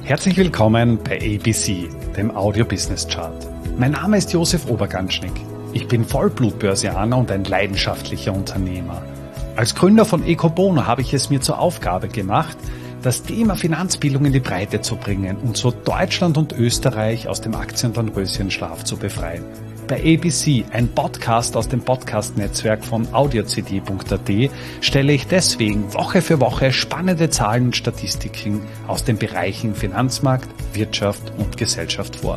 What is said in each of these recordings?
Herzlich willkommen bei ABC, dem Audio Business Chart. Mein Name ist Josef Oberganschnick. Ich bin Vollblut-Börsianer und ein leidenschaftlicher Unternehmer. Als Gründer von Ecobono habe ich es mir zur Aufgabe gemacht, das Thema Finanzbildung in die Breite zu bringen und so Deutschland und Österreich aus dem Aktienröschenschlaf zu befreien. Bei ABC, ein Podcast aus dem Podcast-Netzwerk von audiocd.at, stelle ich deswegen Woche für Woche spannende Zahlen und Statistiken aus den Bereichen Finanzmarkt, Wirtschaft und Gesellschaft vor.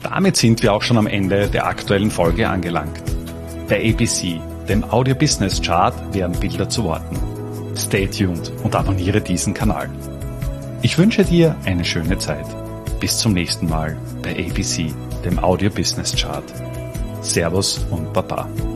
Damit sind wir auch schon am Ende der aktuellen Folge angelangt. Bei ABC, dem Audio Business Chart, werden Bilder zu Worten. Stay tuned und abonniere diesen Kanal. Ich wünsche dir eine schöne Zeit. Bis zum nächsten Mal bei ABC, dem Audio Business Chart. Servus und Baba.